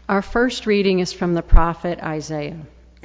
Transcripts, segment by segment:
Our first reading is from the prophet Isaiah.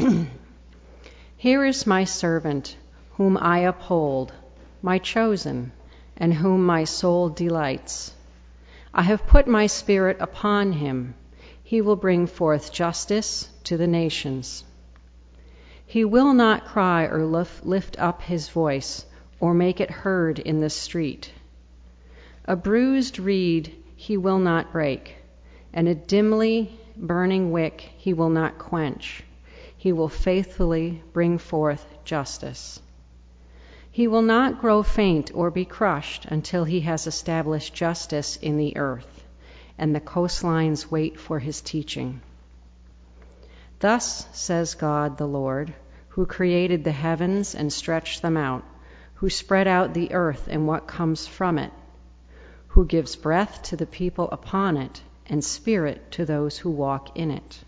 Here is my servant, whom I uphold, my chosen, and whom my soul delights. I have put my spirit upon him. He will bring forth justice to the nations. He will not cry or lift up his voice or make it heard in the street. A bruised reed he will not break, and a dimly burning wick he will not quench. He will faithfully bring forth justice. He will not grow faint or be crushed until he has established justice in the earth, and the coastlines wait for his teaching. Thus says God the Lord, who created the heavens and stretched them out, who spread out the earth and what comes from it, who gives breath to the people upon it and spirit to those who walk in it.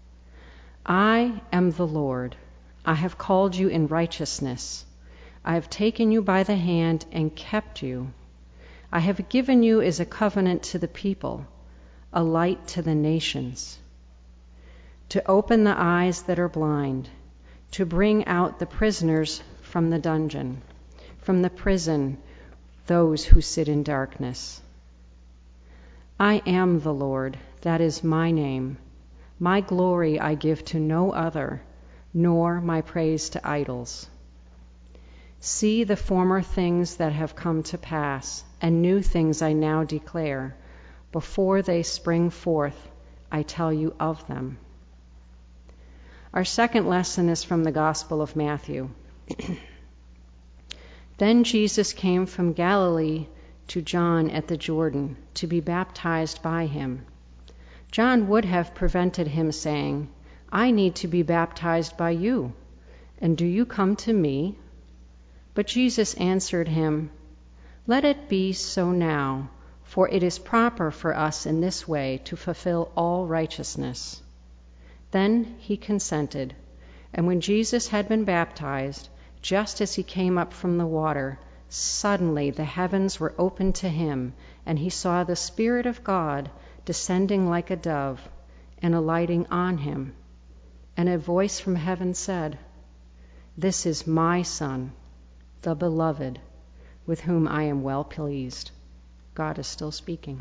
I am the Lord. I have called you in righteousness. I have taken you by the hand and kept you. I have given you as a covenant to the people, a light to the nations, to open the eyes that are blind, to bring out the prisoners from the dungeon, from the prison, those who sit in darkness. I am the Lord, that is my name. My glory I give to no other, nor my praise to idols. See the former things that have come to pass, and new things I now declare. Before they spring forth, I tell you of them. Our second lesson is from the Gospel of Matthew. Then Jesus came from Galilee to John at the Jordan to be baptized by him. John would have prevented him, saying, I need to be baptized by you, and do you come to me? But Jesus answered him, Let it be so now, for it is proper for us in this way to fulfill all righteousness. Then he consented, and when Jesus had been baptized, just as he came up from the water, suddenly the heavens were opened to him, and he saw the Spirit of God descending like a dove and alighting on him. And a voice from heaven said, This is my Son, the Beloved, with whom I am well pleased. God is still speaking.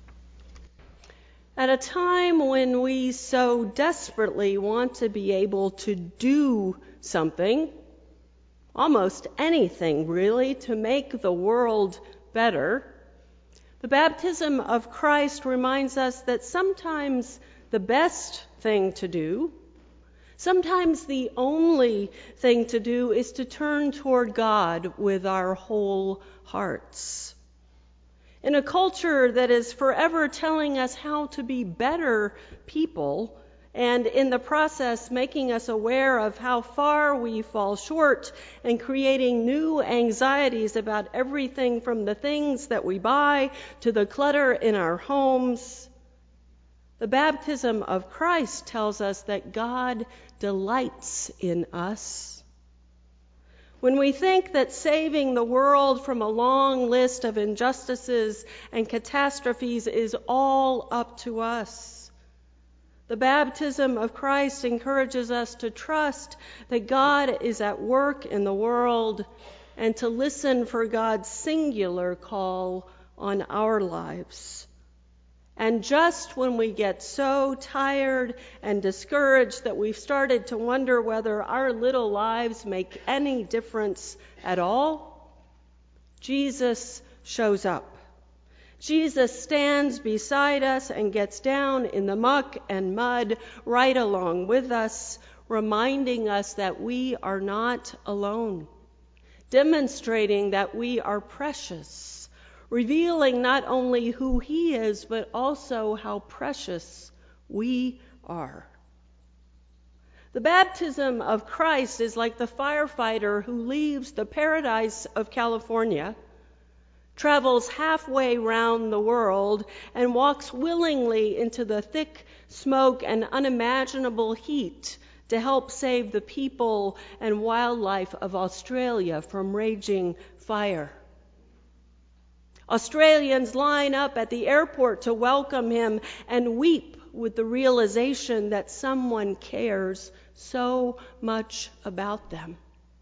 At a time when we so desperately want to be able to do something, almost anything really, to make the world better, the baptism of Christ reminds us that sometimes the best thing to do, sometimes the only thing to do, is to turn toward God with our whole hearts. In a culture that is forever telling us how to be better people, and in the process making us aware of how far we fall short and creating new anxieties about everything from the things that we buy to the clutter in our homes, the baptism of Christ tells us that God delights in us. When we think that saving the world from a long list of injustices and catastrophes is all up to us, the baptism of Christ encourages us to trust that God is at work in the world and to listen for God's singular call on our lives. And just when we get so tired and discouraged that we've started to wonder whether our little lives make any difference at all, Jesus shows up. Jesus stands beside us and gets down in the muck and mud right along with us, reminding us that we are not alone, demonstrating that we are precious, revealing not only who he is, but also how precious we are. The baptism of Christ is like the firefighter who leaves the paradise of California, travels halfway round the world, and walks willingly into the thick smoke and unimaginable heat to help save the people and wildlife of Australia from raging fire. Australians line up at the airport to welcome him and weep with the realization that someone cares so much about them.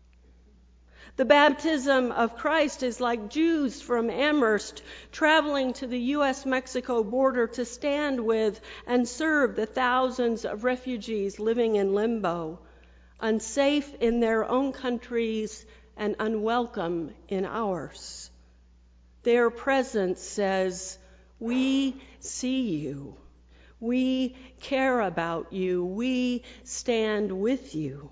The baptism of Christ is like Jews from Amherst traveling to the U.S.-Mexico border to stand with and serve the thousands of refugees living in limbo, unsafe in their own countries and unwelcome in ours. Their presence says, "We see you. We care about you. We stand with you."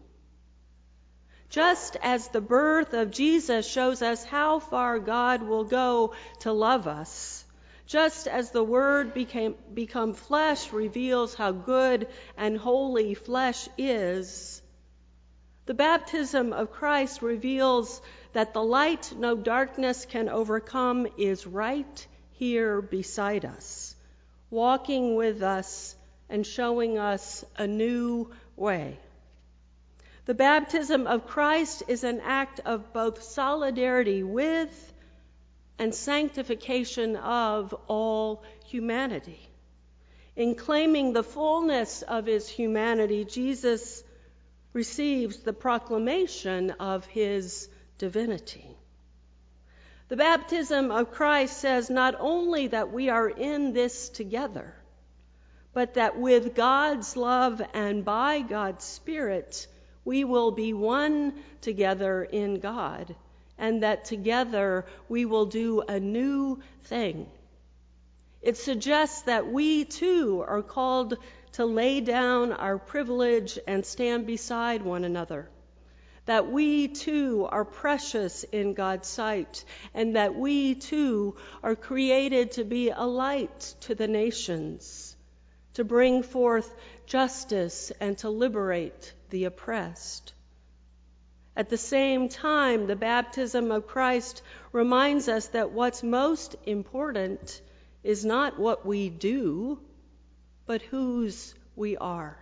Just as the birth of Jesus shows us how far God will go to love us, just as the Word become flesh reveals how good and holy flesh is, the baptism of Christ reveals that the light no darkness can overcome is right here beside us, walking with us and showing us a new way. The baptism of Christ is an act of both solidarity with and sanctification of all humanity. In claiming the fullness of his humanity, Jesus receives the proclamation of his divinity. The baptism of Christ says not only that we are in this together, but that with God's love and by God's Spirit, we will be one together in God, and that together we will do a new thing. It suggests that we too are called to lay down our privilege and stand beside one another, that we too are precious in God's sight, and that we too are created to be a light to the nations, to bring forth justice and to liberate the oppressed. At the same time, the baptism of Christ reminds us that what's most important is not what we do, but whose we are.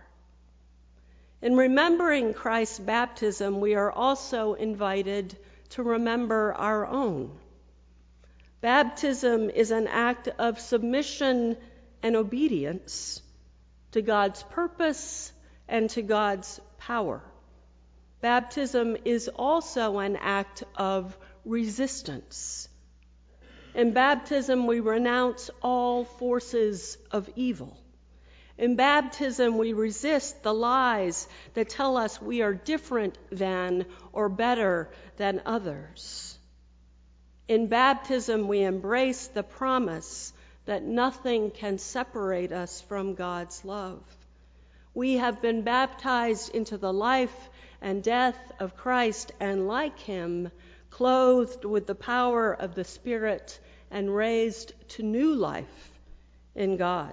In remembering Christ's baptism, we are also invited to remember our own. Baptism is an act of submission and obedience to God's purpose and to God's power. Baptism is also an act of resistance. In baptism, we renounce all forces of evil. In baptism, we resist the lies that tell us we are different than or better than others. In baptism, we embrace the promise that nothing can separate us from God's love. We have been baptized into the life and death of Christ, and like him, clothed with the power of the Spirit and raised to new life in God.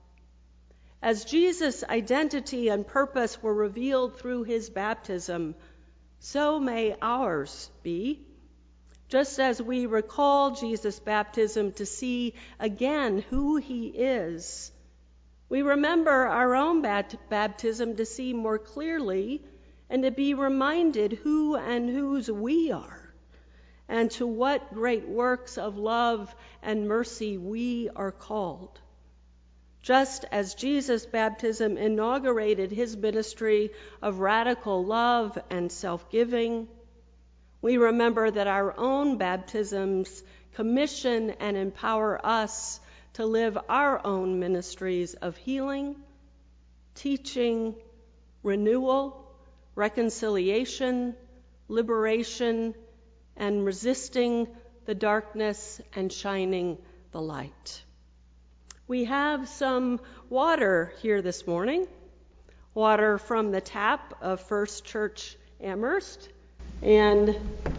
As Jesus' identity and purpose were revealed through his baptism, so may ours be. Just as we recall Jesus' baptism to see again who he is, we remember our own baptism to see more clearly and to be reminded who and whose we are, and to what great works of love and mercy we are called. Just as Jesus' baptism inaugurated his ministry of radical love and self-giving, we remember that our own baptisms commission and empower us to live our own ministries of healing, teaching, renewal, reconciliation, liberation, and resisting the darkness and shining the light. We have some water here this morning, water from the tap of First Church Amherst, and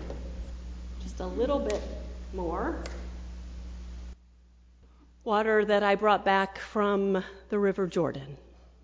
just a little bit more water that I brought back from the River Jordan.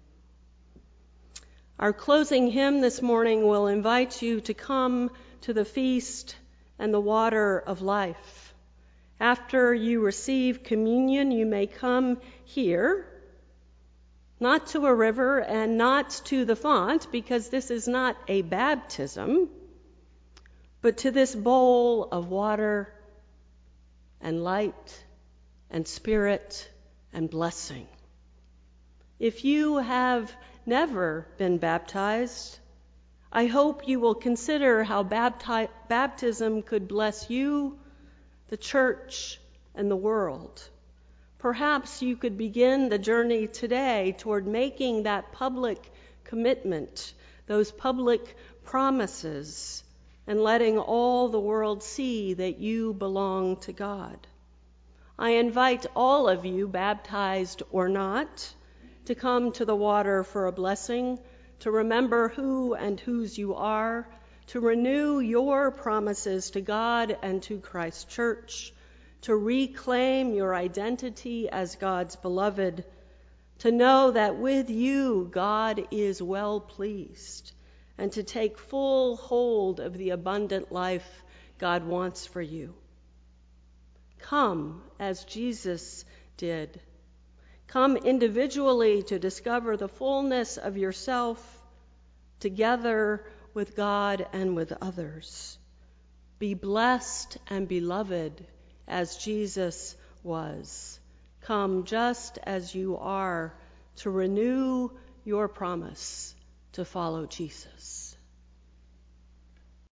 Our closing hymn this morning will invite you to come to the feast and the water of life. After you receive communion, you may come here, not to a river and not to the font, because this is not a baptism, but to this bowl of water and light and spirit and blessing. If you have never been baptized, I hope you will consider how baptism could bless you, the church, and the world. Perhaps you could begin the journey today toward making that public commitment, those public promises, and letting all the world see that you belong to God. I invite all of you, baptized or not, to come to the water for a blessing, to remember who and whose you are, to renew your promises to God and to Christ's church, to reclaim your identity as God's beloved, to know that with you God is well pleased, and to take full hold of the abundant life God wants for you. Come as Jesus did. Come individually to discover the fullness of yourself, together with God and with others. Be blessed and beloved as Jesus was. Come just as you are to renew your promise to follow Jesus.